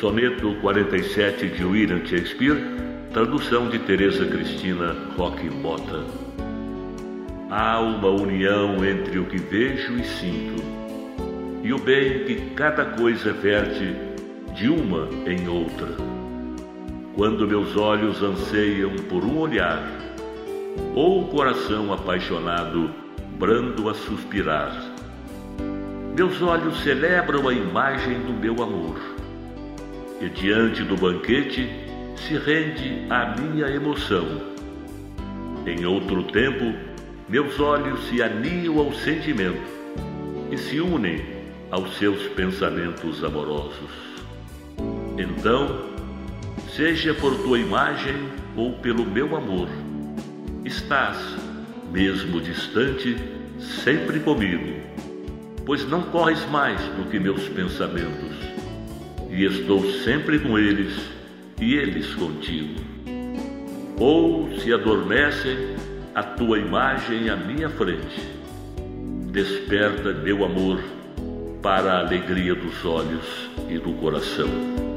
Soneto 47 de William Shakespeare, tradução de Teresa Cristina Roque Mota. Há uma união entre o que vejo e sinto, e o bem que cada coisa verte de uma em outra. Quando meus olhos anseiam por um olhar, ou o coração apaixonado brando a suspirar, meus olhos celebram a imagem do meu amor, e diante do banquete se rende a minha emoção. Em outro tempo, meus olhos se aniam ao sentimento e se unem aos seus pensamentos amorosos. Então, seja por tua imagem ou pelo meu amor, estás, mesmo distante, sempre comigo, pois não corres mais do que meus pensamentos, e estou sempre com eles e eles contigo. Ou se adormecem a tua imagem à minha frente, desperta meu amor para a alegria dos olhos e do coração.